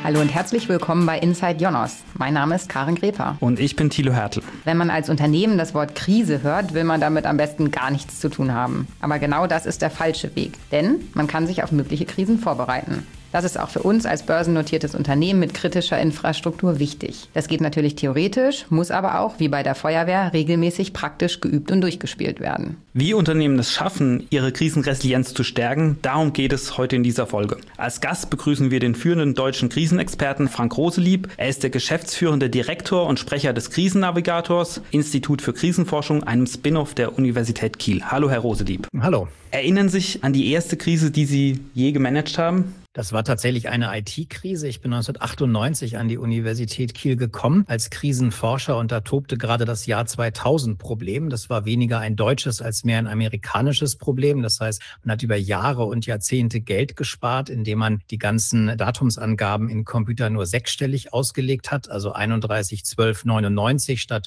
Hallo und herzlich willkommen bei Inside Jonas. Mein Name ist Karin Greper. Und ich bin Thilo Hertel. Wenn man als Unternehmen das Wort Krise hört, will man damit am besten gar nichts zu tun haben. Aber genau das ist der falsche Weg, denn man kann sich auf mögliche Krisen vorbereiten. Das ist auch für uns als börsennotiertes Unternehmen mit kritischer Infrastruktur wichtig. Das geht natürlich theoretisch, muss aber auch, wie bei der Feuerwehr, regelmäßig praktisch geübt und durchgespielt werden. Wie Unternehmen es schaffen, ihre Krisenresilienz zu stärken, darum geht es heute in dieser Folge. Als Gast begrüßen wir den führenden deutschen Krisenexperten Frank Roselieb. Er ist der geschäftsführende Direktor und Sprecher des Krisennavigators, Institut für Krisenforschung, einem Spin-off der Universität Kiel. Hallo, Herr Roselieb. Hallo. Erinnern Sie sich an die erste Krise, die Sie je gemanagt haben? Das war tatsächlich eine IT-Krise. Ich bin 1998 an die Universität Kiel gekommen als Krisenforscher und da tobte gerade das Jahr 2000-Problem. Das war weniger ein deutsches als mehr ein amerikanisches Problem. Das heißt, man hat über Jahre und Jahrzehnte Geld gespart, indem man die ganzen Datumsangaben in Computern nur sechsstellig ausgelegt hat, also 31.12.99 statt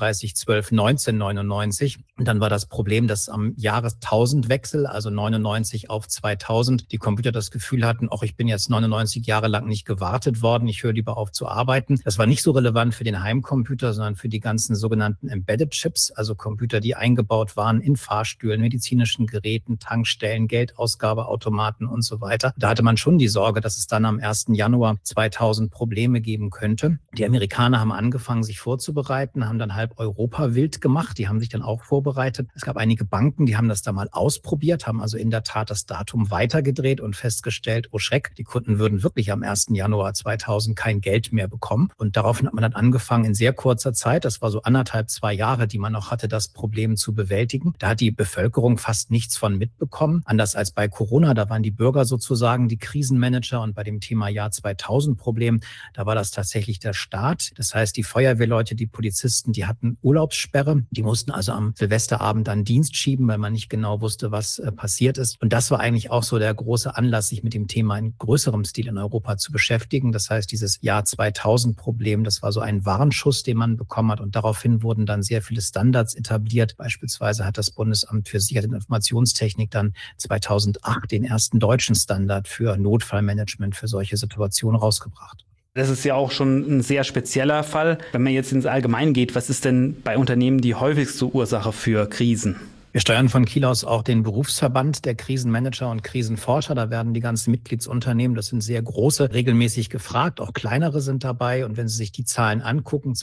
31.12.1999. Und dann war das Problem, dass am Jahrestausendwechsel, also 99 auf 2000, die Computer das Gefühl hatten, auch ich bin jetzt 99 Jahre lang nicht gewartet worden, ich höre lieber auf zu arbeiten. Das war nicht so relevant für den Heimcomputer, sondern für die ganzen sogenannten Embedded Chips, also Computer, die eingebaut waren in Fahrstühlen, medizinischen Geräten, Tankstellen, Geldausgabeautomaten und so weiter. Da hatte man schon die Sorge, dass es dann am 1. Januar 2000 Probleme geben könnte. Die Amerikaner haben angefangen, sich vorzubereiten, haben dann halb Europa wild gemacht. Die haben sich dann auch vorbereitet. Es gab einige Banken, die haben das da mal ausprobiert, haben also in der Tat das Datum weitergedreht und festgestellt, oh Schreck, die Kunden würden wirklich am 1. Januar 2000 kein Geld mehr bekommen. Und daraufhin hat man dann angefangen, in sehr kurzer Zeit, das war so 2 Jahre, die man noch hatte, das Problem zu bewältigen. Da hat die Bevölkerung fast nichts von mitbekommen. Anders als bei Corona, da waren die Bürger sozusagen die Krisenmanager und bei dem Thema Jahr 2000 Problem, da war das tatsächlich der Staat. Das heißt, die Feuerwehrleute, die Polizisten, die hatten Urlaubssperre. Die mussten also am Silvesterabend dann Dienst schieben, weil man nicht genau wusste, was passiert ist. Und das war eigentlich auch so der große Anlass, sich mit dem Thema in größerem Stil in Europa zu beschäftigen. Das heißt, dieses Jahr 2000-Problem, das war so ein Warnschuss, den man bekommen hat. Und daraufhin wurden dann sehr viele Standards etabliert. Beispielsweise hat das Bundesamt für Sicherheit und Informationstechnik dann 2008 den ersten deutschen Standard für Notfallmanagement für solche Situationen rausgebracht. Das ist ja auch schon ein sehr spezieller Fall. Wenn man jetzt ins Allgemeine geht, was ist denn bei Unternehmen die häufigste Ursache für Krisen? Wir steuern von Kiel aus auch den Berufsverband der Krisenmanager und Krisenforscher. Da werden die ganzen Mitgliedsunternehmen, das sind sehr große, regelmäßig gefragt. Auch kleinere sind dabei. Und wenn Sie sich die Zahlen angucken,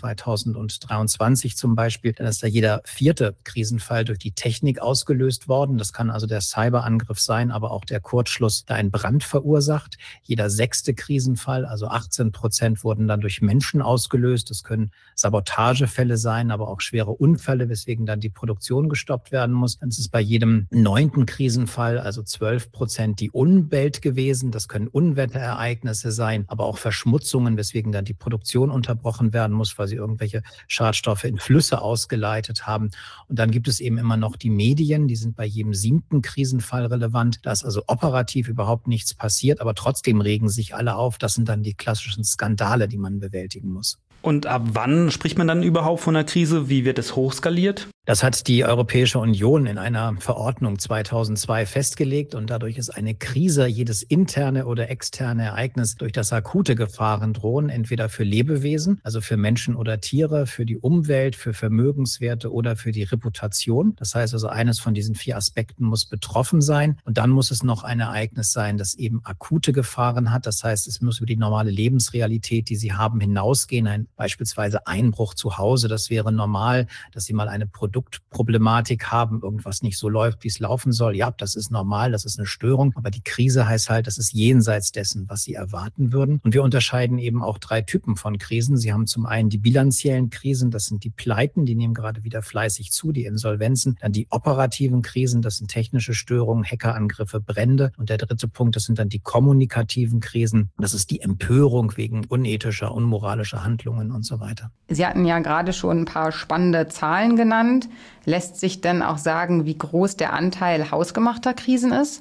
2023 zum Beispiel, dann ist da jeder 4. Krisenfall durch die Technik ausgelöst worden. Das kann also der Cyberangriff sein, aber auch der Kurzschluss, der einen Brand verursacht. Jeder 6. Krisenfall, also 18%, wurden dann durch Menschen ausgelöst. Das können Sabotagefälle sein, aber auch schwere Unfälle, weswegen dann die Produktion gestoppt werden muss. Dann ist es bei jedem 9. Krisenfall, also 12%, die Umwelt gewesen. Das können Unwetterereignisse sein, aber auch Verschmutzungen, weswegen dann die Produktion unterbrochen werden muss, weil sie irgendwelche Schadstoffe in Flüsse ausgeleitet haben. Und dann gibt es eben immer noch die Medien, die sind bei jedem 7. Krisenfall relevant. Da ist also operativ überhaupt nichts passiert, aber trotzdem regen sich alle auf. Das sind dann die klassischen Skandale, die man bewältigen muss. Und ab wann spricht man dann überhaupt von einer Krise? Wie wird es hochskaliert? Das hat die Europäische Union in einer Verordnung 2002 festgelegt und dadurch ist eine Krise jedes interne oder externe Ereignis, durch das akute Gefahren drohen, entweder für Lebewesen, also für Menschen oder Tiere, für die Umwelt, für Vermögenswerte oder für die Reputation. Das heißt also, eines von diesen 4 Aspekten muss betroffen sein und dann muss es noch ein Ereignis sein, das eben akute Gefahren hat. Das heißt, es muss über die normale Lebensrealität, die Sie haben, hinausgehen. Beispielsweise Einbruch zu Hause, das wäre normal, dass Sie mal eine Produktproblematik haben, irgendwas nicht so läuft, wie es laufen soll. Ja, das ist normal, das ist eine Störung. Aber die Krise heißt halt, das ist jenseits dessen, was Sie erwarten würden. Und wir unterscheiden eben auch 3 Typen von Krisen. Sie haben zum einen die bilanziellen Krisen, das sind die Pleiten, die nehmen gerade wieder fleißig zu, die Insolvenzen. Dann die operativen Krisen, das sind technische Störungen, Hackerangriffe, Brände. Und der 3. Punkt, das sind dann die kommunikativen Krisen. Das ist die Empörung wegen unethischer, unmoralischer Handlungen und so weiter. Sie hatten ja gerade schon ein paar spannende Zahlen genannt. Lässt sich denn auch sagen, wie groß der Anteil hausgemachter Krisen ist?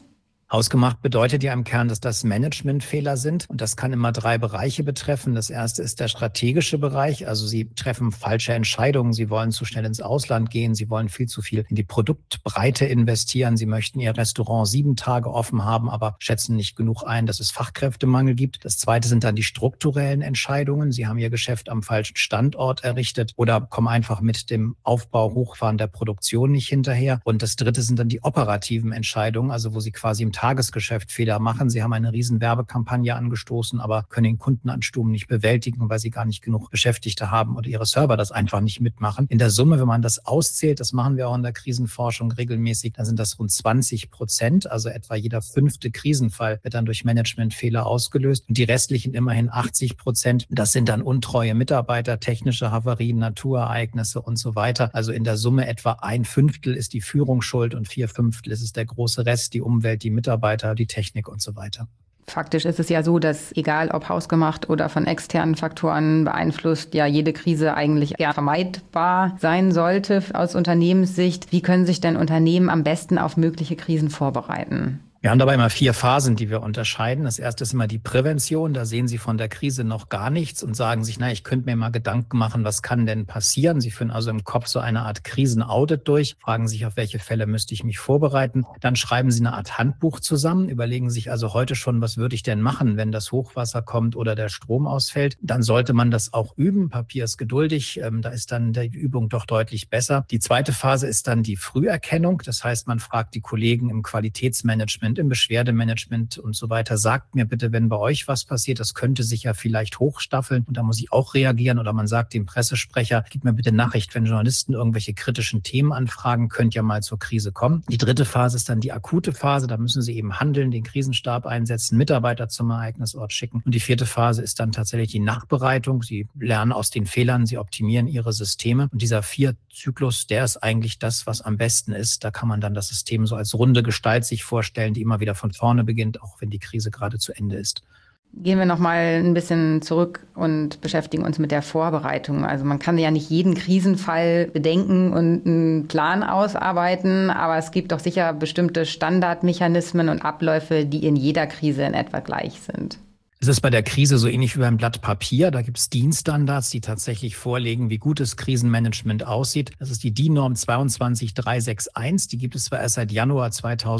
Hausgemacht bedeutet ja im Kern, dass das Managementfehler sind. Und das kann immer 3 Bereiche betreffen. Das erste ist der strategische Bereich. Also Sie treffen falsche Entscheidungen. Sie wollen zu schnell ins Ausland gehen. Sie wollen viel zu viel in die Produktbreite investieren. Sie möchten Ihr Restaurant 7 Tage offen haben, aber schätzen nicht genug ein, dass es Fachkräftemangel gibt. Das zweite sind dann die strukturellen Entscheidungen. Sie haben Ihr Geschäft am falschen Standort errichtet oder kommen einfach mit dem Aufbau, Hochfahren der Produktion nicht hinterher. Und das dritte sind dann die operativen Entscheidungen, also wo Sie quasi im Tagesgeschäft Fehler machen. Sie haben eine riesen Werbekampagne angestoßen, aber können den Kundenansturm nicht bewältigen, weil Sie gar nicht genug Beschäftigte haben oder Ihre Server das einfach nicht mitmachen. In der Summe, wenn man das auszählt, das machen wir auch in der Krisenforschung regelmäßig, dann sind das rund 20%, also etwa jeder 5. Krisenfall wird dann durch Managementfehler ausgelöst. Und die restlichen immerhin 80%, das sind dann untreue Mitarbeiter, technische Havarien, Naturereignisse und so weiter. Also in der Summe etwa 1/5 ist die Führung schuld und 4/5 ist es der große Rest, die Umwelt, die Mitarbeiter, die Technik und so weiter. Faktisch ist es ja so, dass egal ob hausgemacht oder von externen Faktoren beeinflusst, ja jede Krise eigentlich eher vermeidbar sein sollte aus Unternehmenssicht. Wie können sich denn Unternehmen am besten auf mögliche Krisen vorbereiten? Wir haben dabei immer 4 Phasen, die wir unterscheiden. Das erste ist immer die Prävention. Da sehen Sie von der Krise noch gar nichts und sagen sich, ich könnte mir mal Gedanken machen, was kann denn passieren? Sie führen also im Kopf so eine Art Krisenaudit durch, fragen sich, auf welche Fälle müsste ich mich vorbereiten. Dann schreiben Sie eine Art Handbuch zusammen, überlegen sich also heute schon, was würde ich denn machen, wenn das Hochwasser kommt oder der Strom ausfällt. Dann sollte man das auch üben. Papier ist geduldig. Da ist dann die Übung doch deutlich besser. Die zweite Phase ist dann die Früherkennung. Das heißt, man fragt die Kollegen im Qualitätsmanagement, im Beschwerdemanagement und so weiter. Sagt mir bitte, wenn bei euch was passiert, das könnte sich ja vielleicht hochstaffeln und da muss ich auch reagieren. Oder man sagt dem Pressesprecher, gib mir bitte Nachricht, wenn Journalisten irgendwelche kritischen Themen anfragen, könnt ja mal zur Krise kommen. Die dritte Phase ist dann die akute Phase. Da müssen Sie eben handeln, den Krisenstab einsetzen, Mitarbeiter zum Ereignisort schicken. Und die 4. Phase ist dann tatsächlich die Nachbereitung. Sie lernen aus den Fehlern, Sie optimieren Ihre Systeme. Und dieser 4-Zyklus, der ist eigentlich das, was am besten ist. Da kann man dann das System so als runde Gestalt sich vorstellen, die immer wieder von vorne beginnt, auch wenn die Krise gerade zu Ende ist. Gehen wir noch mal ein bisschen zurück und beschäftigen uns mit der Vorbereitung. Also man kann ja nicht jeden Krisenfall bedenken und einen Plan ausarbeiten, aber es gibt doch sicher bestimmte Standardmechanismen und Abläufe, die in jeder Krise in etwa gleich sind. Es ist bei der Krise so ähnlich wie beim Blatt Papier. Da gibt es DIN-Standards, die tatsächlich vorlegen, wie gutes Krisenmanagement aussieht. Das ist die DIN-Norm 22361. Die gibt es zwar erst seit Januar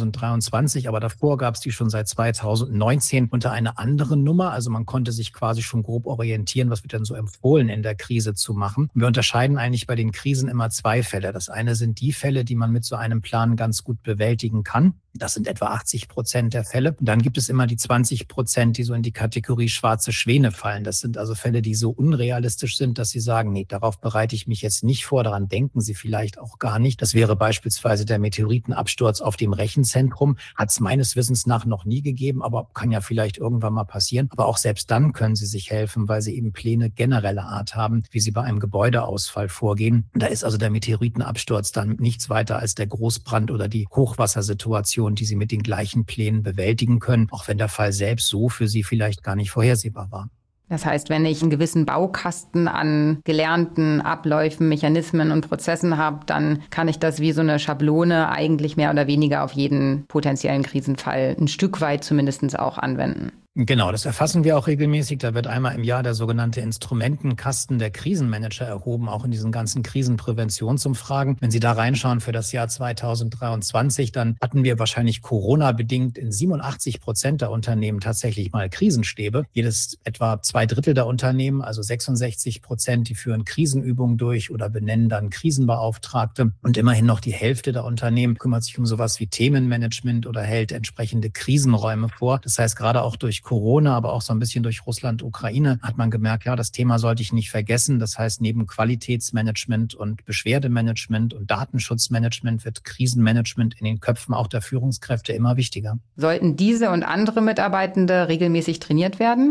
2023, aber davor gab es die schon seit 2019 unter einer anderen Nummer. Also man konnte sich quasi schon grob orientieren, was wird denn so empfohlen in der Krise zu machen. Wir unterscheiden eigentlich bei den Krisen immer 2 Fälle. Das eine sind die Fälle, die man mit so einem Plan ganz gut bewältigen kann. Das sind etwa 80% der Fälle. Und dann gibt es immer die 20%, die so in die Kategorie schwarze Schwäne fallen. Das sind also Fälle, die so unrealistisch sind, dass Sie sagen, nee, darauf bereite ich mich jetzt nicht vor, daran denken Sie vielleicht auch gar nicht. Das wäre beispielsweise der Meteoritenabsturz auf dem Rechenzentrum. Hat es meines Wissens nach noch nie gegeben, aber kann ja vielleicht irgendwann mal passieren. Aber auch selbst dann können Sie sich helfen, weil Sie eben Pläne genereller Art haben, wie Sie bei einem Gebäudeausfall vorgehen. Da ist also der Meteoritenabsturz dann nichts weiter als der Großbrand oder die Hochwassersituation, die Sie mit den gleichen Plänen bewältigen können, auch wenn der Fall selbst so für Sie vielleicht gar nicht vorhersehbar war. Das heißt, wenn ich einen gewissen Baukasten an gelernten Abläufen, Mechanismen und Prozessen habe, dann kann ich das wie so eine Schablone eigentlich mehr oder weniger auf jeden potenziellen Krisenfall ein Stück weit zumindest auch anwenden. Genau, das erfassen wir auch regelmäßig. Da wird einmal im Jahr der sogenannte Instrumentenkasten der Krisenmanager erhoben, auch in diesen ganzen Krisenpräventionsumfragen. Wenn Sie da reinschauen für das Jahr 2023, dann hatten wir wahrscheinlich Corona-bedingt in 87% der Unternehmen tatsächlich mal Krisenstäbe. Jedes etwa 2/3 der Unternehmen, also 66%, die führen Krisenübungen durch oder benennen dann Krisenbeauftragte. Und immerhin noch die Hälfte der Unternehmen kümmert sich um sowas wie Themenmanagement oder hält entsprechende Krisenräume vor. Das heißt, gerade auch durch Corona, aber auch so ein bisschen durch Russland, Ukraine, hat man gemerkt, ja, das Thema sollte ich nicht vergessen. Das heißt, neben Qualitätsmanagement und Beschwerdemanagement und Datenschutzmanagement wird Krisenmanagement in den Köpfen auch der Führungskräfte immer wichtiger. Sollten diese und andere Mitarbeitende regelmäßig trainiert werden?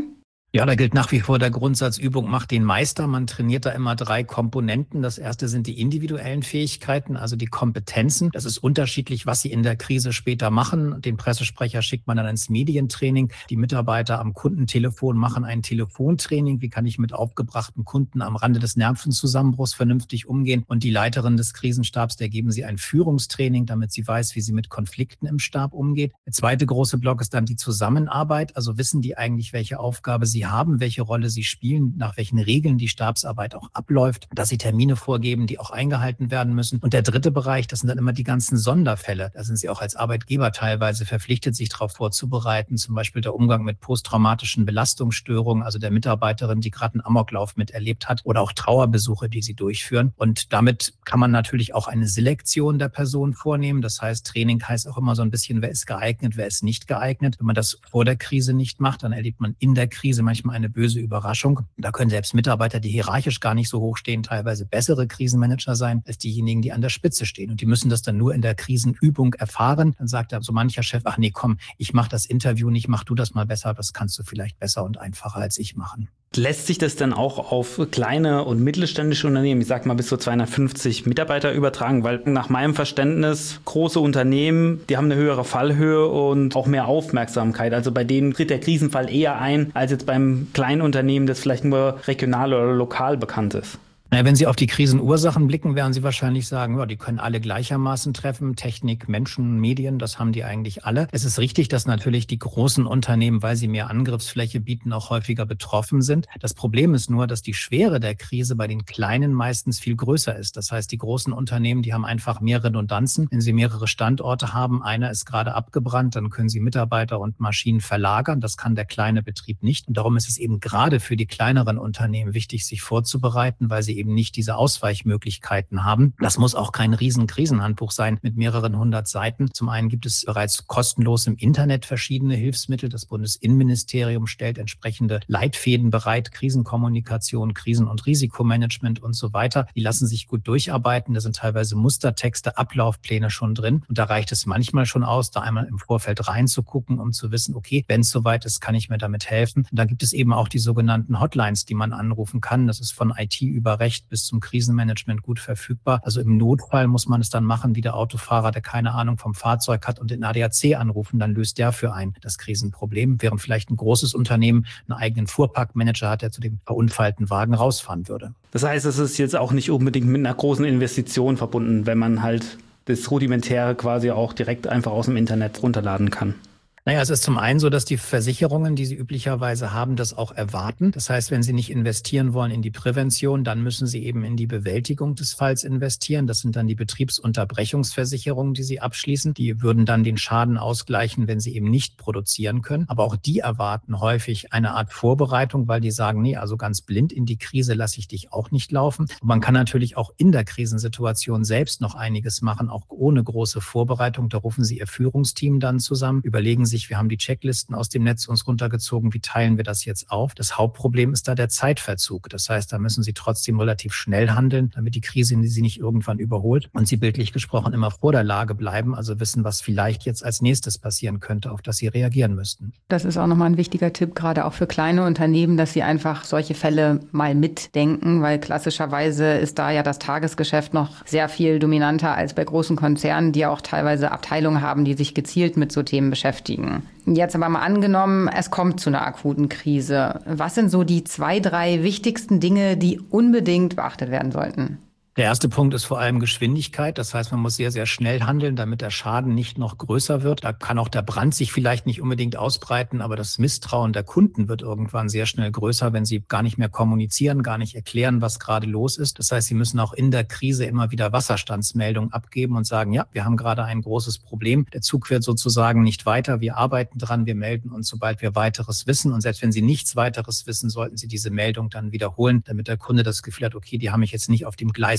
Ja, da gilt nach wie vor der Grundsatz, Übung macht den Meister. Man trainiert da immer 3 Komponenten. Das erste sind die individuellen Fähigkeiten, also die Kompetenzen. Das ist unterschiedlich, was sie in der Krise später machen. Den Pressesprecher schickt man dann ins Medientraining. Die Mitarbeiter am Kundentelefon machen ein Telefontraining. Wie kann ich mit aufgebrachten Kunden am Rande des Nervenzusammenbruchs vernünftig umgehen? Und die Leiterin des Krisenstabs, der geben sie ein Führungstraining, damit sie weiß, wie sie mit Konflikten im Stab umgeht. Der zweite große Block ist dann die Zusammenarbeit. Also wissen die eigentlich, welche Aufgabe sie haben, welche Rolle sie spielen, nach welchen Regeln die Stabsarbeit auch abläuft, dass sie Termine vorgeben, die auch eingehalten werden müssen. Und der dritte Bereich, das sind dann immer die ganzen Sonderfälle. Da sind sie auch als Arbeitgeber teilweise verpflichtet, sich darauf vorzubereiten. Zum Beispiel der Umgang mit posttraumatischen Belastungsstörungen, also der Mitarbeiterin, die gerade einen Amoklauf miterlebt hat, oder auch Trauerbesuche, die sie durchführen. Und damit kann man natürlich auch eine Selektion der Person vornehmen. Das heißt, Training heißt auch immer so ein bisschen, wer ist geeignet, wer ist nicht geeignet. Wenn man das vor der Krise nicht macht, dann erlebt man in der Krise manchmal eine böse Überraschung. Da können selbst Mitarbeiter, die hierarchisch gar nicht so hoch stehen, teilweise bessere Krisenmanager sein als diejenigen, die an der Spitze stehen. Und die müssen das dann nur in der Krisenübung erfahren. Dann sagt da so mancher Chef, ach nee, komm, ich mache das Interview nicht, mach du das mal besser, das kannst du vielleicht besser und einfacher als ich machen. Lässt sich das dann auch auf kleine und mittelständische Unternehmen, ich sag mal bis zu 250 Mitarbeiter übertragen? Weil nach meinem Verständnis, große Unternehmen, die haben eine höhere Fallhöhe und auch mehr Aufmerksamkeit. Also bei denen tritt der Krisenfall eher ein, als jetzt beim kleinen Unternehmen, das vielleicht nur regional oder lokal bekannt ist. Naja, wenn Sie auf die Krisenursachen blicken, werden Sie wahrscheinlich sagen, ja, die können alle gleichermaßen treffen. Technik, Menschen, Medien, das haben die eigentlich alle. Es ist richtig, dass natürlich die großen Unternehmen, weil sie mehr Angriffsfläche bieten, auch häufiger betroffen sind. Das Problem ist nur, dass die Schwere der Krise bei den Kleinen meistens viel größer ist. Das heißt, die großen Unternehmen, die haben einfach mehr Redundanzen. Wenn sie mehrere Standorte haben, einer ist gerade abgebrannt, dann können sie Mitarbeiter und Maschinen verlagern. Das kann der kleine Betrieb nicht. Und darum ist es eben gerade für die kleineren Unternehmen wichtig, sich vorzubereiten, weil sie eben nicht diese Ausweichmöglichkeiten haben. Das muss auch kein Krisenhandbuch sein mit mehreren 100 Seiten. Zum einen gibt es bereits kostenlos im Internet verschiedene Hilfsmittel. Das Bundesinnenministerium stellt entsprechende Leitfäden bereit, Krisenkommunikation, Krisen- und Risikomanagement und so weiter. Die lassen sich gut durcharbeiten. Da sind teilweise Mustertexte, Ablaufpläne schon drin. Und da reicht es manchmal schon aus, da einmal im Vorfeld reinzugucken, um zu wissen, okay, wenn es soweit ist, kann ich mir damit helfen. Und dann gibt es eben auch die sogenannten Hotlines, die man anrufen kann. Das ist von IT über Recht bis zum Krisenmanagement gut verfügbar. Also im Notfall muss man es dann machen, wie der Autofahrer, der keine Ahnung vom Fahrzeug hat und den ADAC anrufen, dann löst der für einen das Krisenproblem, während vielleicht ein großes Unternehmen einen eigenen Fuhrparkmanager hat, der zu dem verunfallten Wagen rausfahren würde. Das heißt, es ist jetzt auch nicht unbedingt mit einer großen Investition verbunden, wenn man halt das Rudimentäre quasi auch direkt einfach aus dem Internet runterladen kann. Naja, es ist zum einen so, dass die Versicherungen, die sie üblicherweise haben, das auch erwarten. Das heißt, wenn sie nicht investieren wollen in die Prävention, dann müssen sie eben in die Bewältigung des Falls investieren. Das sind dann die Betriebsunterbrechungsversicherungen, die sie abschließen. Die würden dann den Schaden ausgleichen, wenn sie eben nicht produzieren können. Aber auch die erwarten häufig eine Art Vorbereitung, weil die sagen, nee, also ganz blind in die Krise lasse ich dich auch nicht laufen. Und man kann natürlich auch in der Krisensituation selbst noch einiges machen, auch ohne große Vorbereitung. Da rufen sie ihr Führungsteam dann zusammen, überlegen sich, wir haben die Checklisten aus dem Netz uns runtergezogen, wie teilen wir das jetzt auf? Das Hauptproblem ist da der Zeitverzug. Das heißt, da müssen sie trotzdem relativ schnell handeln, damit die Krise sie nicht irgendwann überholt und sie bildlich gesprochen immer vor der Lage bleiben, also wissen, was vielleicht jetzt als nächstes passieren könnte, auf das sie reagieren müssten. Das ist auch nochmal ein wichtiger Tipp, gerade auch für kleine Unternehmen, dass sie einfach solche Fälle mal mitdenken, weil klassischerweise ist da ja das Tagesgeschäft noch sehr viel dominanter als bei großen Konzernen, die auch teilweise Abteilungen haben, die sich gezielt mit so Themen beschäftigen. Jetzt aber mal angenommen, es kommt zu einer akuten Krise. Was sind so die 2, 3 wichtigsten Dinge, die unbedingt beachtet werden sollten? Der erste Punkt ist vor allem Geschwindigkeit. Das heißt, man muss sehr, sehr schnell handeln, damit der Schaden nicht noch größer wird. Da kann auch der Brand sich vielleicht nicht unbedingt ausbreiten, aber das Misstrauen der Kunden wird irgendwann sehr schnell größer, wenn sie gar nicht mehr kommunizieren, gar nicht erklären, was gerade los ist. Das heißt, sie müssen auch in der Krise immer wieder Wasserstandsmeldungen abgeben und sagen, ja, wir haben gerade ein großes Problem. Der Zug wird sozusagen nicht weiter. Wir arbeiten dran, wir melden uns, sobald wir weiteres wissen. Und selbst wenn sie nichts weiteres wissen, sollten sie diese Meldung dann wiederholen, damit der Kunde das Gefühl hat, okay, die haben mich jetzt nicht auf dem Gleis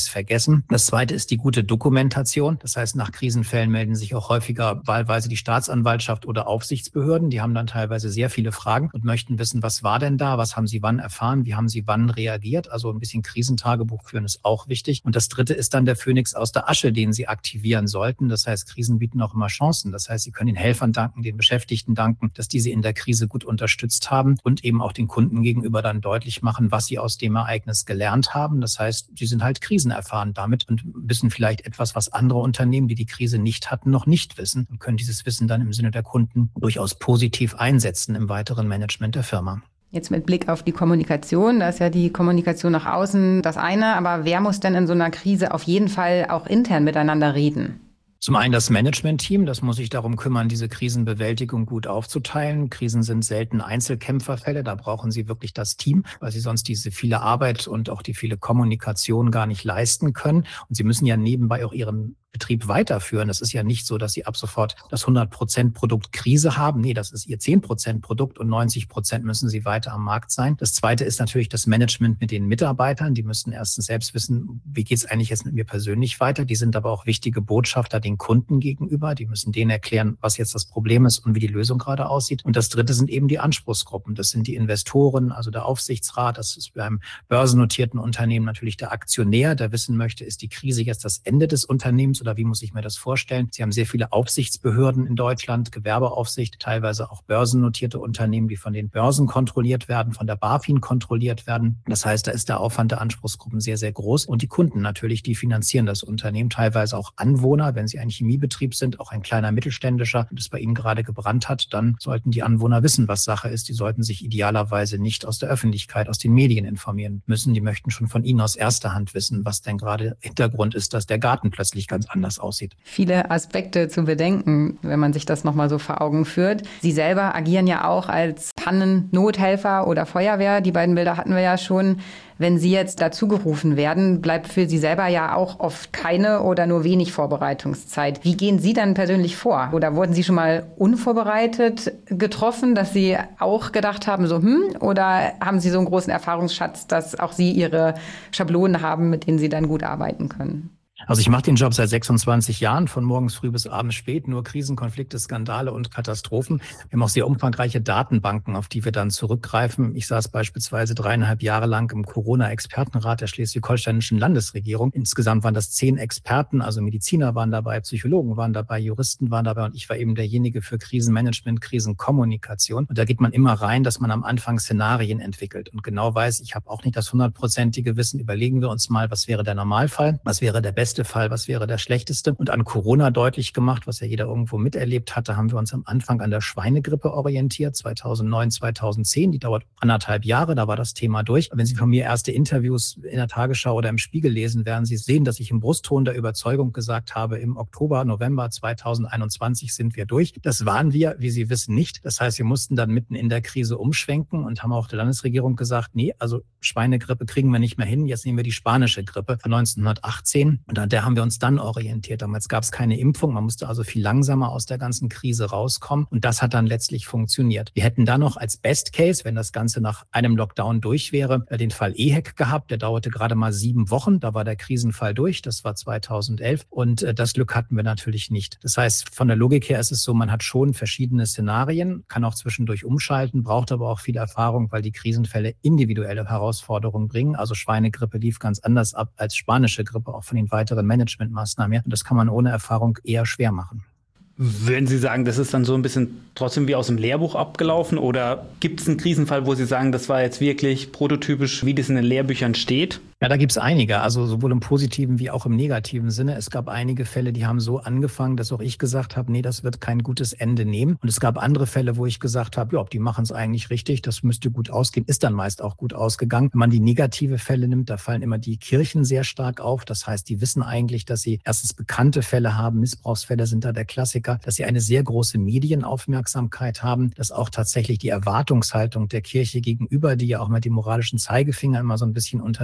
nichts vergessen. Das zweite ist die gute Dokumentation. Das heißt, nach Krisenfällen melden sich auch häufiger wahlweise die Staatsanwaltschaft oder Aufsichtsbehörden. Die haben dann teilweise sehr viele Fragen und möchten wissen, was war denn da? Was haben sie wann erfahren? Wie haben sie wann reagiert? Also ein bisschen Krisentagebuch führen ist auch wichtig. Und das dritte ist dann der Phönix aus der Asche, den sie aktivieren sollten. Das heißt, Krisen bieten auch immer Chancen. Das heißt, sie können den Helfern danken, den Beschäftigten danken, dass die sie in der Krise gut unterstützt haben und eben auch den Kunden gegenüber dann deutlich machen, was sie aus dem Ereignis gelernt haben. Das heißt, sie sind halt krisenerfahren damit und wissen vielleicht etwas, was andere Unternehmen, die die Krise nicht hatten, noch nicht wissen und können dieses Wissen dann im Sinne der Kunden durchaus positiv einsetzen im weiteren Management der Firma. Jetzt mit Blick auf die Kommunikation, da ist ja die Kommunikation nach außen das eine, aber wer muss denn in so einer Krise auf jeden Fall auch intern miteinander reden? Zum einen das Management-Team, das muss sich darum kümmern, diese Krisenbewältigung gut aufzuteilen. Krisen sind selten Einzelkämpferfälle, da brauchen sie wirklich das Team, weil sie sonst diese viele Arbeit und auch die viele Kommunikation gar nicht leisten können. Und sie müssen ja nebenbei auch ihren Betrieb weiterführen. Es ist ja nicht so, dass sie ab sofort das 100% Produkt Krise haben. Nee, das ist ihr 10% Produkt und 90% müssen sie weiter am Markt sein. Das zweite ist natürlich das Management mit den Mitarbeitern. Die müssen erstens selbst wissen, wie geht es eigentlich jetzt mit mir persönlich weiter. Die sind aber auch wichtige Botschafter den Kunden gegenüber. Die müssen denen erklären, was jetzt das Problem ist und wie die Lösung gerade aussieht. Und das dritte sind eben die Anspruchsgruppen. Das sind die Investoren, also der Aufsichtsrat. Das ist beim börsennotierten Unternehmen natürlich der Aktionär, der wissen möchte, ist die Krise jetzt das Ende des Unternehmens oder wie muss ich mir das vorstellen? Sie haben sehr viele Aufsichtsbehörden in Deutschland, Gewerbeaufsicht, teilweise auch börsennotierte Unternehmen, die von den Börsen kontrolliert werden, von der BaFin kontrolliert werden. Das heißt, da ist der Aufwand der Anspruchsgruppen sehr, sehr groß. Und die Kunden natürlich, die finanzieren das Unternehmen, teilweise auch Anwohner. Wenn sie ein Chemiebetrieb sind, auch ein kleiner mittelständischer und es bei ihnen gerade gebrannt hat, dann sollten die Anwohner wissen, was Sache ist. Die sollten sich idealerweise nicht aus der Öffentlichkeit, aus den Medien informieren müssen. Die möchten schon von ihnen aus erster Hand wissen, was denn gerade Hintergrund ist, dass der Garten plötzlich ganz anders aussieht. Viele Aspekte zu bedenken, wenn man sich das nochmal so vor Augen führt. Sie selber agieren ja auch als Pannennothelfer oder Feuerwehr. Die beiden Bilder hatten wir ja schon. Wenn Sie jetzt dazugerufen werden, bleibt für Sie selber ja auch oft keine oder nur wenig Vorbereitungszeit. Wie gehen Sie dann persönlich vor? Oder wurden Sie schon mal unvorbereitet getroffen, dass Sie auch gedacht haben, so oder haben Sie so einen großen Erfahrungsschatz, dass auch Sie Ihre Schablonen haben, mit denen Sie dann gut arbeiten können? Also ich mache den Job seit 26 Jahren, von morgens früh bis abends spät, nur Krisen, Konflikte, Skandale und Katastrophen. Wir haben auch sehr umfangreiche Datenbanken, auf die wir dann zurückgreifen. Ich saß beispielsweise 3,5 Jahre lang im Corona-Expertenrat der Schleswig-Holsteinischen Landesregierung. Insgesamt waren das 10 Experten, also Mediziner waren dabei, Psychologen waren dabei, Juristen waren dabei und ich war eben derjenige für Krisenmanagement, Krisenkommunikation. Und da geht man immer rein, dass man am Anfang Szenarien entwickelt und genau weiß, ich habe auch nicht das 100%ige Wissen. Überlegen wir uns mal, was wäre der Normalfall, was wäre der beste Fall, was wäre der schlechteste und an Corona deutlich gemacht, was ja jeder irgendwo miterlebt hatte, haben wir uns am Anfang an der Schweinegrippe orientiert, 2009, 2010, die dauert 1,5 Jahre, da war das Thema durch. Wenn Sie von mir erste Interviews in der Tagesschau oder im Spiegel lesen, werden Sie sehen, dass ich im Brustton der Überzeugung gesagt habe, im Oktober, November 2021 sind wir durch. Das waren wir, wie Sie wissen, nicht. Das heißt, wir mussten dann mitten in der Krise umschwenken und haben auch der Landesregierung gesagt, nee, also Schweinegrippe kriegen wir nicht mehr hin, jetzt nehmen wir die spanische Grippe von 1918 und an der haben wir uns dann orientiert. Damals gab es keine Impfung, man musste also viel langsamer aus der ganzen Krise rauskommen und das hat dann letztlich funktioniert. Wir hätten dann noch als Best Case, wenn das Ganze nach einem Lockdown durch wäre, den Fall EHEC gehabt, der dauerte gerade mal 7 Wochen, da war der Krisenfall durch, das war 2011 und das Glück hatten wir natürlich nicht. Das heißt, von der Logik her ist es so, man hat schon verschiedene Szenarien, kann auch zwischendurch umschalten, braucht aber auch viel Erfahrung, weil die Krisenfälle individuelle Herausforderungen bringen. Also Schweinegrippe lief ganz anders ab als spanische Grippe, auch von den weiteren Managementmaßnahmen her. Und das kann man ohne Erfahrung eher schwer machen. Würden Sie sagen, das ist dann so ein bisschen trotzdem wie aus dem Lehrbuch abgelaufen oder gibt es einen Krisenfall, wo Sie sagen, das war jetzt wirklich prototypisch, wie das in den Lehrbüchern steht? Ja, da gibt's einige, also sowohl im positiven wie auch im negativen Sinne. Es gab einige Fälle, die haben so angefangen, dass auch ich gesagt habe, nee, das wird kein gutes Ende nehmen. Und es gab andere Fälle, wo ich gesagt habe, ja, die machen es eigentlich richtig, das müsste gut ausgehen, ist dann meist auch gut ausgegangen. Wenn man die negative Fälle nimmt, da fallen immer die Kirchen sehr stark auf. Das heißt, die wissen eigentlich, dass sie erstens bekannte Fälle haben, Missbrauchsfälle sind da der Klassiker, dass sie eine sehr große Medienaufmerksamkeit haben, dass auch tatsächlich die Erwartungshaltung der Kirche gegenüber, die ja auch mit dem moralischen Zeigefinger immer so ein bisschen unterwegs ist,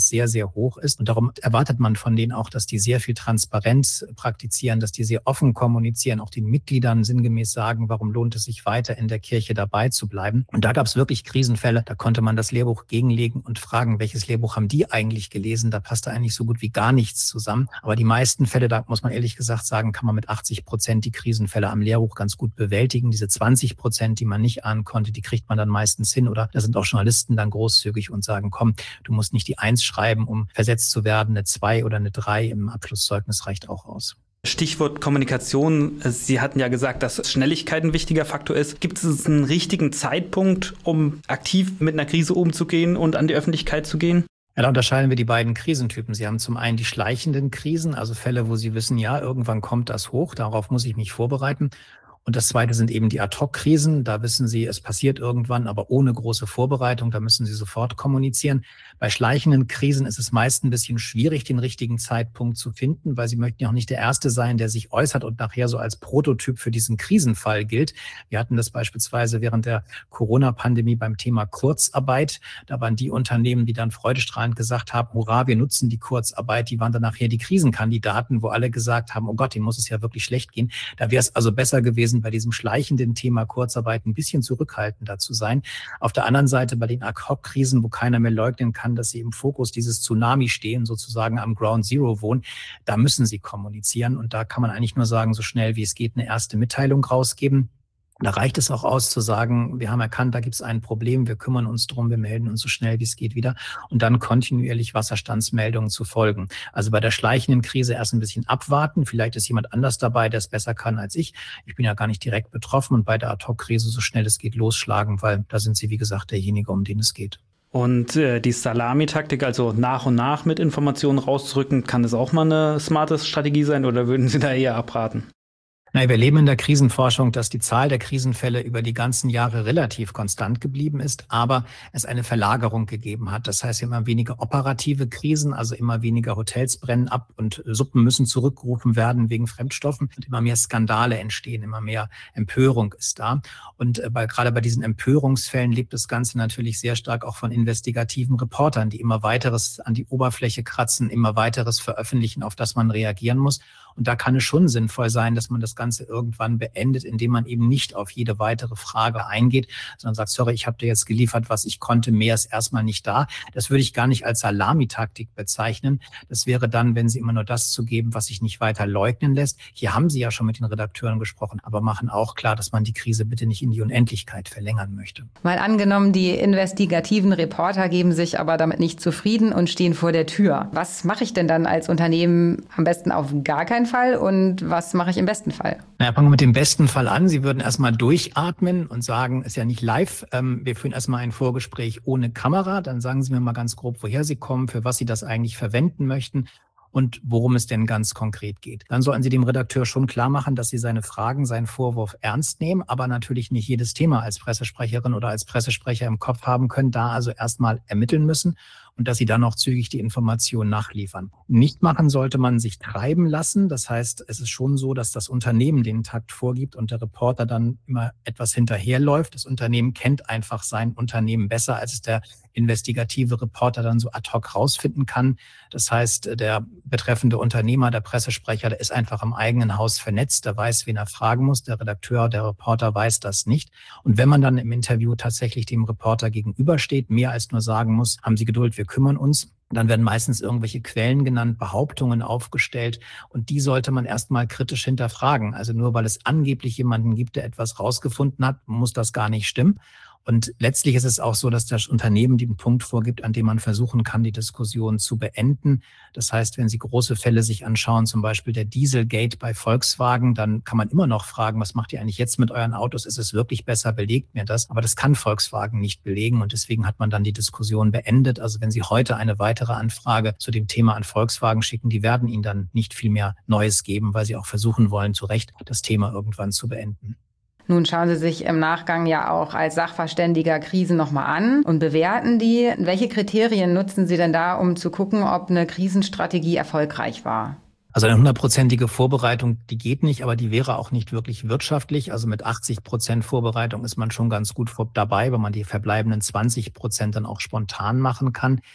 das sehr, sehr hoch ist. Und darum erwartet man von denen auch, dass die sehr viel Transparenz praktizieren, dass die sehr offen kommunizieren, auch den Mitgliedern sinngemäß sagen, warum lohnt es sich weiter in der Kirche dabei zu bleiben. Und da gab es wirklich Krisenfälle, da konnte man das Lehrbuch gegenlegen und fragen, welches Lehrbuch haben die eigentlich gelesen? Da passte eigentlich so gut wie gar nichts zusammen. Aber die meisten Fälle, da muss man ehrlich gesagt sagen, kann man mit 80% die Krisenfälle am Lehrbuch ganz gut bewältigen. Diese 20%, die man nicht ahnen konnte, die kriegt man dann meistens hin. Oder da sind auch Journalisten dann großzügig und sagen, komm, du musst nicht die 1 schreiben, um versetzt zu werden. Eine 2 oder eine 3 im Abschlusszeugnis reicht auch aus. Stichwort Kommunikation. Sie hatten ja gesagt, dass Schnelligkeit ein wichtiger Faktor ist. Gibt es einen richtigen Zeitpunkt, um aktiv mit einer Krise umzugehen und an die Öffentlichkeit zu gehen? Ja, da unterscheiden wir die beiden Krisentypen. Sie haben zum einen die schleichenden Krisen, also Fälle, wo Sie wissen, ja, irgendwann kommt das hoch, darauf muss ich mich vorbereiten. Und das zweite sind eben die Ad-Hoc-Krisen. Da wissen Sie, es passiert irgendwann, aber ohne große Vorbereitung. Da müssen Sie sofort kommunizieren. Bei schleichenden Krisen ist es meist ein bisschen schwierig, den richtigen Zeitpunkt zu finden, weil Sie möchten ja auch nicht der Erste sein, der sich äußert und nachher so als Prototyp für diesen Krisenfall gilt. Wir hatten das beispielsweise während der Corona-Pandemie beim Thema Kurzarbeit. Da waren die Unternehmen, die dann freudestrahlend gesagt haben, hurra, wir nutzen die Kurzarbeit. Die waren dann nachher die Krisenkandidaten, wo alle gesagt haben, oh Gott, denen muss es ja wirklich schlecht gehen. Da wäre es also besser gewesen, bei diesem schleichenden Thema Kurzarbeit ein bisschen zurückhaltender zu sein. Auf der anderen Seite bei den Ad-Hoc-Krisen, wo keiner mehr leugnen kann, dass sie im Fokus dieses Tsunami stehen, sozusagen am Ground Zero wohnen, da müssen sie kommunizieren. Und da kann man eigentlich nur sagen, so schnell wie es geht, eine erste Mitteilung rausgeben. Da reicht es auch aus zu sagen, wir haben erkannt, da gibt es ein Problem, wir kümmern uns drum, wir melden uns so schnell wie es geht wieder und dann kontinuierlich Wasserstandsmeldungen zu folgen. Also bei der schleichenden Krise erst ein bisschen abwarten, vielleicht ist jemand anders dabei, der es besser kann als ich. Ich bin ja gar nicht direkt betroffen und bei der Ad-Hoc-Krise so schnell es geht losschlagen, weil da sind Sie, wie gesagt, derjenige, um den es geht. Und die Salami-Taktik, also nach und nach mit Informationen rauszurücken, kann das auch mal eine smarte Strategie sein oder würden Sie da eher abraten? Wir erleben in der Krisenforschung, dass die Zahl der Krisenfälle über die ganzen Jahre relativ konstant geblieben ist, aber es eine Verlagerung gegeben hat. Das heißt, immer weniger operative Krisen, also immer weniger Hotels brennen ab und Suppen müssen zurückgerufen werden wegen Fremdstoffen und immer mehr Skandale entstehen, immer mehr Empörung ist da. Und gerade bei diesen Empörungsfällen lebt das Ganze natürlich sehr stark auch von investigativen Reportern, die immer weiteres an die Oberfläche kratzen, immer weiteres veröffentlichen, auf das man reagieren muss. Und da kann es schon sinnvoll sein, dass man das Ganze irgendwann beendet, indem man eben nicht auf jede weitere Frage eingeht, sondern sagt, sorry, ich habe dir jetzt geliefert, was ich konnte, mehr ist erstmal nicht da. Das würde ich gar nicht als Salamitaktik bezeichnen. Das wäre dann, wenn Sie immer nur das zugeben, was sich nicht weiter leugnen lässt. Hier haben Sie ja schon mit den Redakteuren gesprochen, aber machen auch klar, dass man die Krise bitte nicht in die Unendlichkeit verlängern möchte. Mal angenommen, die investigativen Reporter geben sich aber damit nicht zufrieden und stehen vor der Tür. Was mache ich denn dann als Unternehmen am besten auf gar keinen Fall und was mache ich im besten Fall? Fangen wir mit dem besten Fall an. Sie würden erstmal durchatmen und sagen, ist ja nicht live. Wir führen erstmal ein Vorgespräch ohne Kamera. Dann sagen Sie mir mal ganz grob, woher Sie kommen, für was Sie das eigentlich verwenden möchten und worum es denn ganz konkret geht. Dann sollten Sie dem Redakteur schon klar machen, dass Sie seine Fragen, seinen Vorwurf ernst nehmen, aber natürlich nicht jedes Thema als Pressesprecherin oder als Pressesprecher im Kopf haben können, da also erstmal ermitteln müssen und dass Sie dann noch zügig die Informationen nachliefern. Nicht machen sollte man sich treiben lassen. Das heißt, es ist schon so, dass das Unternehmen den Takt vorgibt und der Reporter dann immer etwas hinterherläuft. Das Unternehmen kennt einfach sein Unternehmen besser, als es der investigative Reporter dann so ad hoc rausfinden kann. Das heißt, der betreffende Unternehmer, der Pressesprecher, der ist einfach im eigenen Haus vernetzt, der weiß, wen er fragen muss. Der Redakteur, der Reporter weiß das nicht. Und wenn man dann im Interview tatsächlich dem Reporter gegenübersteht, mehr als nur sagen muss, haben Sie Geduld, wir kümmern uns, dann werden meistens irgendwelche Quellen genannt, Behauptungen aufgestellt und die sollte man erstmal kritisch hinterfragen. Also nur weil es angeblich jemanden gibt, der etwas rausgefunden hat, muss das gar nicht stimmen. Und letztlich ist es auch so, dass das Unternehmen den Punkt vorgibt, an dem man versuchen kann, die Diskussion zu beenden. Das heißt, wenn Sie große Fälle sich anschauen, zum Beispiel der Dieselgate bei Volkswagen, dann kann man immer noch fragen, was macht ihr eigentlich jetzt mit euren Autos? Ist es wirklich besser? Belegt mir das? Aber das kann Volkswagen nicht belegen und deswegen hat man dann die Diskussion beendet. Also wenn Sie heute eine weitere Anfrage zu dem Thema an Volkswagen schicken, die werden Ihnen dann nicht viel mehr Neues geben, weil sie auch versuchen wollen, zu Recht das Thema irgendwann zu beenden. Nun schauen Sie sich im Nachgang ja auch als Sachverständiger Krisen nochmal an und bewerten die. Welche Kriterien nutzen Sie denn da, um zu gucken, ob eine Krisenstrategie erfolgreich war? Also eine 100%ige Vorbereitung, die geht nicht, aber die wäre auch nicht wirklich wirtschaftlich. Also mit 80% Vorbereitung ist man schon ganz gut dabei, weil man die verbleibenden 20% dann auch spontan machen kann.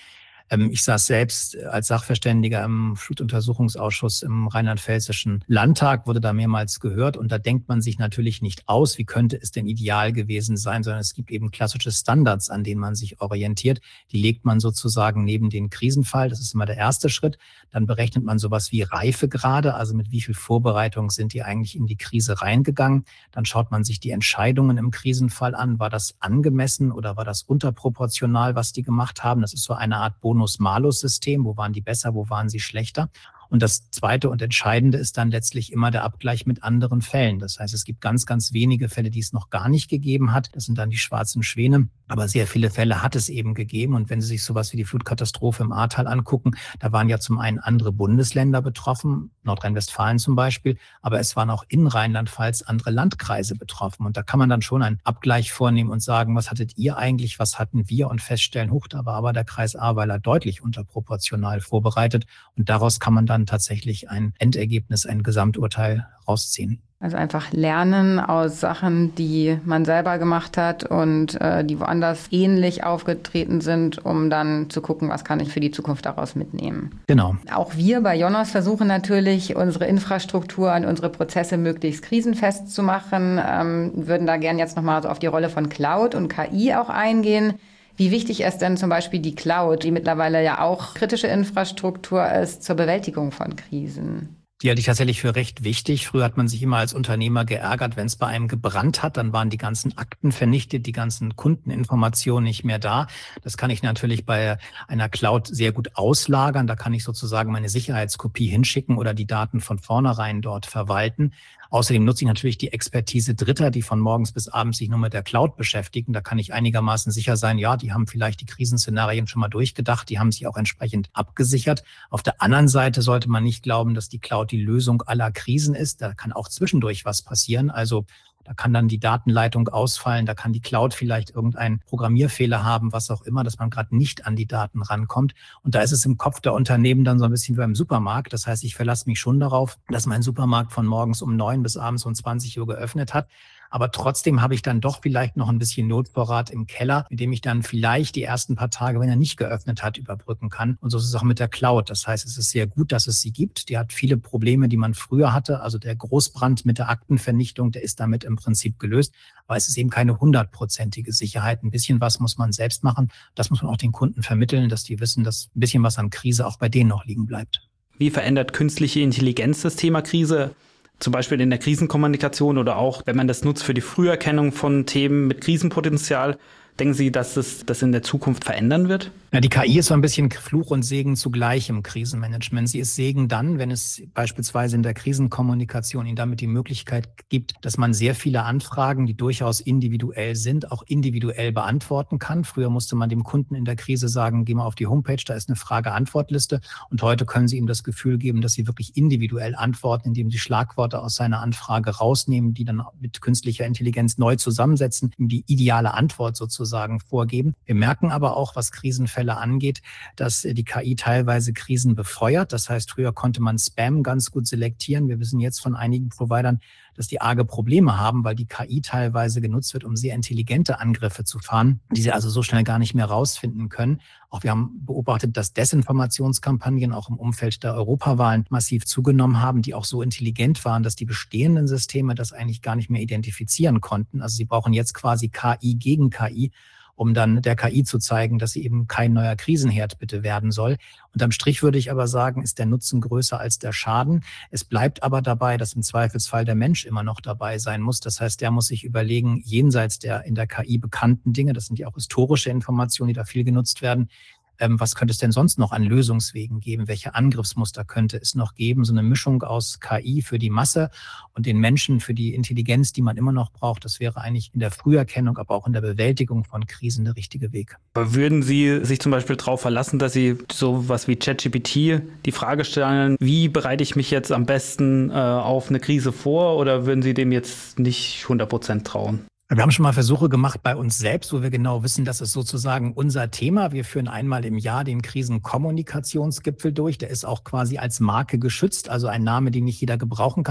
Ich saß selbst als Sachverständiger im Flutuntersuchungsausschuss im Rheinland-Pfälzischen Landtag, wurde da mehrmals gehört. Und da denkt man sich natürlich nicht aus, wie könnte es denn ideal gewesen sein, sondern es gibt eben klassische Standards, an denen man sich orientiert. Die legt man sozusagen neben den Krisenfall. Das ist immer der erste Schritt. Dann berechnet man sowas wie Reifegrade, also mit wie viel Vorbereitung sind die eigentlich in die Krise reingegangen. Dann schaut man sich die Entscheidungen im Krisenfall an. War das angemessen oder war das unterproportional, was die gemacht haben? Das ist so eine Art Bonus-Malus-System. Wo waren die besser, wo waren sie schlechter? Und das Zweite und Entscheidende ist dann letztlich immer der Abgleich mit anderen Fällen. Das heißt, es gibt ganz, ganz wenige Fälle, die es noch gar nicht gegeben hat. Das sind dann die schwarzen Schwäne. Aber sehr viele Fälle hat es eben gegeben. Und wenn Sie sich sowas wie die Flutkatastrophe im Ahrtal angucken, da waren ja zum einen andere Bundesländer betroffen, Nordrhein-Westfalen zum Beispiel, aber es waren auch in Rheinland-Pfalz andere Landkreise betroffen. Und da kann man dann schon einen Abgleich vornehmen und sagen, was hattet ihr eigentlich, was hatten wir? Und feststellen, da war aber der Kreis Ahrweiler deutlich unterproportional vorbereitet. Und daraus kann man dann tatsächlich ein Endergebnis, ein Gesamturteil rausziehen. Also einfach lernen aus Sachen, die man selber gemacht hat und die woanders ähnlich aufgetreten sind, um dann zu gucken, was kann ich für die Zukunft daraus mitnehmen. Genau. Auch wir bei Jonas versuchen natürlich, unsere Infrastruktur und unsere Prozesse möglichst krisenfest zu machen. Würden da gern jetzt nochmal so auf die Rolle von Cloud und KI auch eingehen. Wie wichtig ist denn zum Beispiel die Cloud, die mittlerweile ja auch kritische Infrastruktur ist zur Bewältigung von Krisen? Die halte ich tatsächlich für recht wichtig. Früher hat man sich immer als Unternehmer geärgert, wenn es bei einem gebrannt hat, dann waren die ganzen Akten vernichtet, die ganzen Kundeninformationen nicht mehr da. Das kann ich natürlich bei einer Cloud sehr gut auslagern. Da kann ich sozusagen meine Sicherheitskopie hinschicken oder die Daten von vornherein dort verwalten. Außerdem nutze ich natürlich die Expertise Dritter, die von morgens bis abends sich nur mit der Cloud beschäftigen. Da kann ich einigermaßen sicher sein, ja, die haben vielleicht die Krisenszenarien schon mal durchgedacht, die haben sich auch entsprechend abgesichert. Auf der anderen Seite sollte man nicht glauben, dass die Cloud die Lösung aller Krisen ist. Da kann auch zwischendurch was passieren. Also da kann dann die Datenleitung ausfallen, da kann die Cloud vielleicht irgendeinen Programmierfehler haben, was auch immer, dass man gerade nicht an die Daten rankommt. Und da ist es im Kopf der Unternehmen dann so ein bisschen wie beim Supermarkt. Das heißt, ich verlasse mich schon darauf, dass mein Supermarkt von morgens um 9 bis abends um 20 Uhr geöffnet hat. Aber trotzdem habe ich dann doch vielleicht noch ein bisschen Notvorrat im Keller, mit dem ich dann vielleicht die ersten paar Tage, wenn er nicht geöffnet hat, überbrücken kann. Und so ist es auch mit der Cloud. Das heißt, es ist sehr gut, dass es sie gibt. Die hat viele Probleme, die man früher hatte. Also der Großbrand mit der Aktenvernichtung, der ist damit im Prinzip gelöst. Aber es ist eben keine 100%ige Sicherheit. Ein bisschen was muss man selbst machen. Das muss man auch den Kunden vermitteln, dass die wissen, dass ein bisschen was an Krise auch bei denen noch liegen bleibt. Wie verändert künstliche Intelligenz das Thema Krise? Zum Beispiel in der Krisenkommunikation oder auch, wenn man das nutzt für die Früherkennung von Themen mit Krisenpotenzial. Denken Sie, dass das in der Zukunft verändern wird? Ja, die KI ist so ein bisschen Fluch und Segen zugleich im Krisenmanagement. Sie ist Segen dann, wenn es beispielsweise in der Krisenkommunikation Ihnen damit die Möglichkeit gibt, dass man sehr viele Anfragen, die durchaus individuell sind, auch individuell beantworten kann. Früher musste man dem Kunden in der Krise sagen, geh mal auf die Homepage, da ist eine Frage-Antwort-Liste. Und heute können Sie ihm das Gefühl geben, dass Sie wirklich individuell antworten, indem Sie Schlagworte aus seiner Anfrage rausnehmen, die dann mit künstlicher Intelligenz neu zusammensetzen, ihm die ideale Antwort sozusagen vorgeben. Wir merken aber auch, was Krisenfälle angeht, dass die KI teilweise Krisen befeuert. Das heißt, früher konnte man Spam ganz gut selektieren. Wir wissen jetzt von einigen Providern, dass die arge Probleme haben, weil die KI teilweise genutzt wird, um sehr intelligente Angriffe zu fahren, die sie also so schnell gar nicht mehr rausfinden können. Auch wir haben beobachtet, dass Desinformationskampagnen auch im Umfeld der Europawahlen massiv zugenommen haben, die auch so intelligent waren, dass die bestehenden Systeme das eigentlich gar nicht mehr identifizieren konnten. Also sie brauchen jetzt quasi KI gegen KI, um dann der KI zu zeigen, dass sie eben kein neuer Krisenherd bitte werden soll. Unterm Strich würde ich aber sagen, ist der Nutzen größer als der Schaden. Es bleibt aber dabei, dass im Zweifelsfall der Mensch immer noch dabei sein muss. Das heißt, der muss sich überlegen, jenseits der in der KI bekannten Dinge, das sind ja auch historische Informationen, die da viel genutzt werden, was könnte es denn sonst noch an Lösungswegen geben? Welche Angriffsmuster könnte es noch geben? So eine Mischung aus KI für die Masse und den Menschen für die Intelligenz, die man immer noch braucht. Das wäre eigentlich in der Früherkennung, aber auch in der Bewältigung von Krisen der richtige Weg. Aber würden Sie sich zum Beispiel darauf verlassen, dass Sie sowas wie ChatGPT die Frage stellen, wie bereite ich mich jetzt am besten auf eine Krise vor? Oder würden Sie dem jetzt nicht 100% trauen? Wir haben schon mal Versuche gemacht bei uns selbst, wo wir genau wissen, das ist sozusagen unser Thema. Wir führen einmal im Jahr den Krisenkommunikationsgipfel durch. Der ist auch quasi als Marke geschützt, also ein Name, den nicht jeder gebrauchen kann.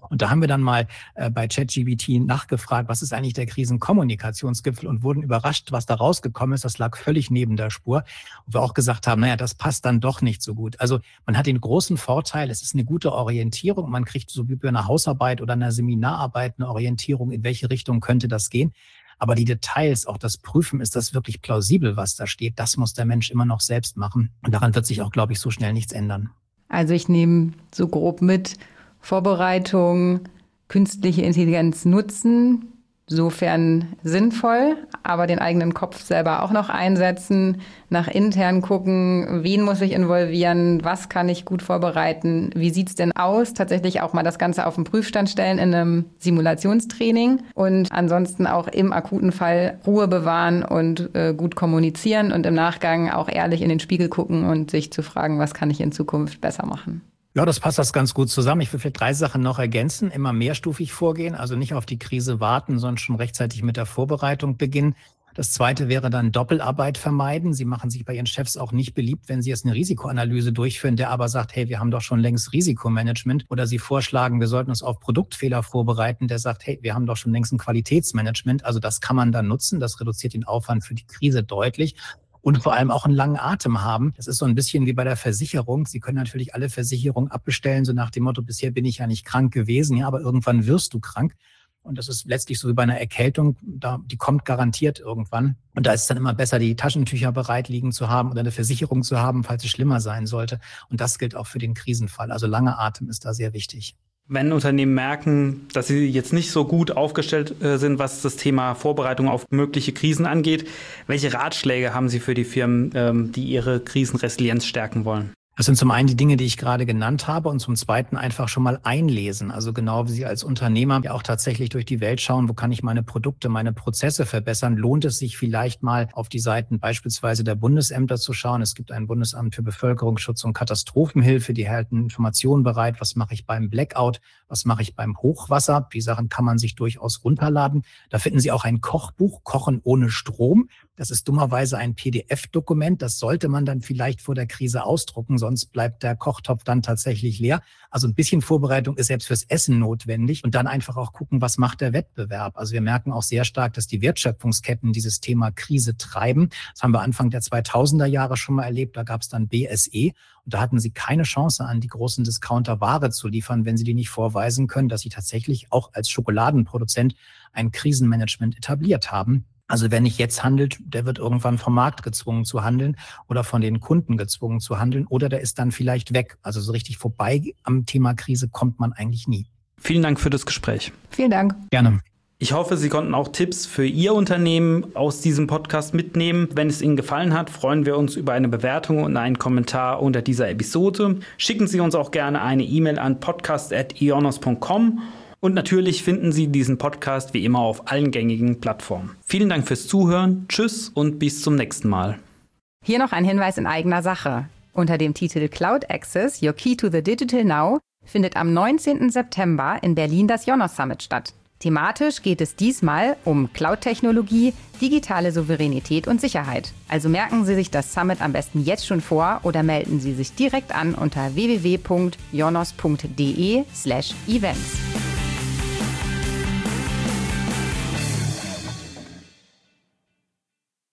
Und da haben wir dann mal bei ChatGPT nachgefragt, was ist eigentlich der Krisenkommunikationsgipfel, und wurden überrascht, was da rausgekommen ist. Das lag völlig neben der Spur. Und wir auch gesagt haben, naja, das passt dann doch nicht so gut. Also man hat den großen Vorteil, es ist eine gute Orientierung. Man kriegt so wie bei einer Hausarbeit oder einer Seminararbeit eine Orientierung, in welche Richtung könnte das gehen. Aber die Details, auch das Prüfen, ist das wirklich plausibel, was da steht, das muss der Mensch immer noch selbst machen. Und daran wird sich auch, glaube ich, so schnell nichts ändern. Also ich nehme so grob mit, Vorbereitung, künstliche Intelligenz nutzen, sofern sinnvoll, aber den eigenen Kopf selber auch noch einsetzen, nach intern gucken, wen muss ich involvieren, was kann ich gut vorbereiten, wie sieht's denn aus, tatsächlich auch mal das Ganze auf den Prüfstand stellen in einem Simulationstraining und ansonsten auch im akuten Fall Ruhe bewahren und gut kommunizieren und im Nachgang auch ehrlich in den Spiegel gucken und sich zu fragen, was kann ich in Zukunft besser machen. Ja, das passt ganz gut zusammen. Ich will vielleicht 3 Sachen noch ergänzen. Immer mehrstufig vorgehen, also nicht auf die Krise warten, sondern schon rechtzeitig mit der Vorbereitung beginnen. Das Zweite wäre dann Doppelarbeit vermeiden. Sie machen sich bei Ihren Chefs auch nicht beliebt, wenn Sie jetzt eine Risikoanalyse durchführen, der aber sagt, hey, wir haben doch schon längst Risikomanagement. Oder Sie vorschlagen, wir sollten uns auf Produktfehler vorbereiten, der sagt, hey, wir haben doch schon längst ein Qualitätsmanagement. Also das kann man dann nutzen. Das reduziert den Aufwand für die Krise deutlich. Und vor allem auch einen langen Atem haben. Das ist so ein bisschen wie bei der Versicherung. Sie können natürlich alle Versicherungen abbestellen, so nach dem Motto, bisher bin ich ja nicht krank gewesen, ja, aber irgendwann wirst du krank. Und das ist letztlich so wie bei einer Erkältung, die kommt garantiert irgendwann. Und da ist es dann immer besser, die Taschentücher bereit liegen zu haben oder eine Versicherung zu haben, falls es schlimmer sein sollte. Und das gilt auch für den Krisenfall. Also langer Atem ist da sehr wichtig. Wenn Unternehmen merken, dass sie jetzt nicht so gut aufgestellt sind, was das Thema Vorbereitung auf mögliche Krisen angeht, welche Ratschläge haben Sie für die Firmen, die ihre Krisenresilienz stärken wollen? Das sind zum einen die Dinge, die ich gerade genannt habe, und zum Zweiten einfach schon mal einlesen. Also genau wie Sie als Unternehmer ja auch tatsächlich durch die Welt schauen, wo kann ich meine Produkte, meine Prozesse verbessern, lohnt es sich vielleicht mal auf die Seiten beispielsweise der Bundesämter zu schauen. Es gibt ein Bundesamt für Bevölkerungsschutz und Katastrophenhilfe, die halten Informationen bereit. Was mache ich beim Blackout? Was mache ich beim Hochwasser? Die Sachen kann man sich durchaus runterladen. Da finden Sie auch ein Kochbuch, Kochen ohne Strom. Das ist dummerweise ein PDF-Dokument. Das sollte man dann vielleicht vor der Krise ausdrucken, sonst bleibt der Kochtopf dann tatsächlich leer. Also ein bisschen Vorbereitung ist selbst fürs Essen notwendig. Und dann einfach auch gucken, was macht der Wettbewerb. Also wir merken auch sehr stark, dass die Wertschöpfungsketten dieses Thema Krise treiben. Das haben wir Anfang der 2000er Jahre schon mal erlebt. Da gab es dann BSE. Und da hatten sie keine Chance, an die großen Discounter Ware zu liefern, wenn sie die nicht vorweisen können, dass sie tatsächlich auch als Schokoladenproduzent ein Krisenmanagement etabliert haben. Also wer nicht jetzt handelt, der wird irgendwann vom Markt gezwungen zu handeln oder von den Kunden gezwungen zu handeln oder der ist dann vielleicht weg. Also so richtig vorbei am Thema Krise kommt man eigentlich nie. Vielen Dank für das Gespräch. Vielen Dank. Gerne. Ich hoffe, Sie konnten auch Tipps für Ihr Unternehmen aus diesem Podcast mitnehmen. Wenn es Ihnen gefallen hat, freuen wir uns über eine Bewertung und einen Kommentar unter dieser Episode. Schicken Sie uns auch gerne eine E-Mail an podcast@ionos.com. Und natürlich finden Sie diesen Podcast wie immer auf allen gängigen Plattformen. Vielen Dank fürs Zuhören, tschüss und bis zum nächsten Mal. Hier noch ein Hinweis in eigener Sache. Unter dem Titel Cloud Access, Your Key to the Digital Now, findet am 19. September in Berlin das Ionos Summit statt. Thematisch geht es diesmal um Cloud-Technologie, digitale Souveränität und Sicherheit. Also merken Sie sich das Summit am besten jetzt schon vor oder melden Sie sich direkt an unter www.ionos.de/events.